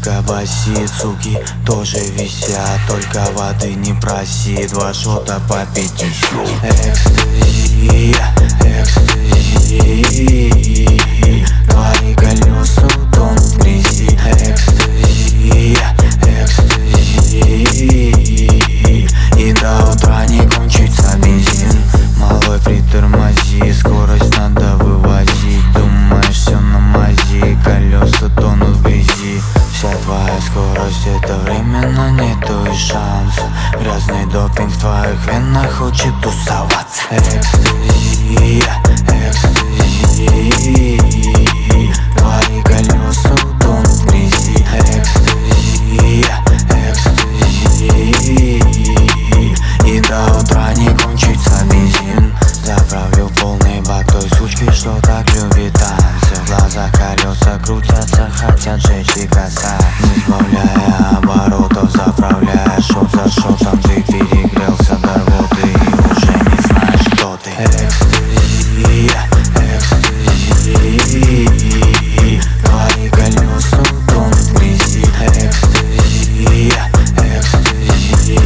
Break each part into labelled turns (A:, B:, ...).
A: только басит, суки тоже висят, только воды не проси, 2 шота по 50. Экстази, экстази, твои колеса утонут в грязи. Экстази, экстази, и до утра не кончится бензин. Малой, притормози, скорость надо вывозить. Думаешь, все на мази, колеса тонут в грязи. Вся твоя скорость — это временно, нету и шанса. Грязный допинг в твоих венах хочет тусоваться. Экстази, экстази, твои колеса утонут в грязи. Экстази, экстази, и до утра не кончится бензин. Заправлю полный бак той сучки, что так любит танцы. В глазах колеса крутятся, хотят жечь и касать. Не сбавляя оборотов, заправляя шот за шотом. Ты перегрелся до рвоты и уже не знаешь, кто ты. Экстази, экстази, твои колеса утонут в грязи. Экстази, экстази,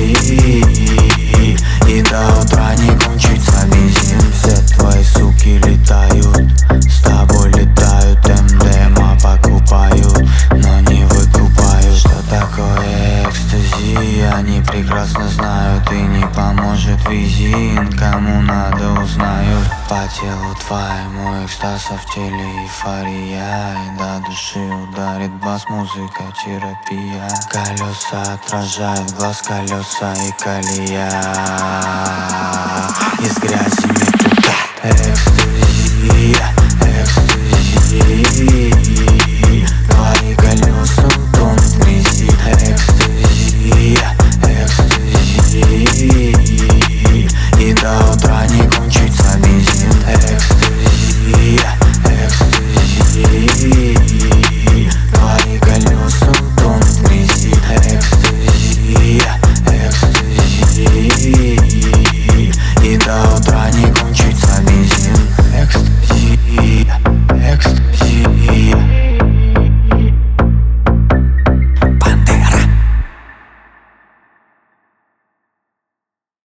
A: и до утра не кончится бензин. Все твои суки летают, с тобой летают, МДМА покупают, но не выкупают. Что такое экстази, они прекрасно знают, и не поможет визин, кому надо узнают. По телу твоему экстаз, а в теле эйфория, и до души ударит бас, музыка терапия. Колеса отражают глаз, колеса и колея из грязи.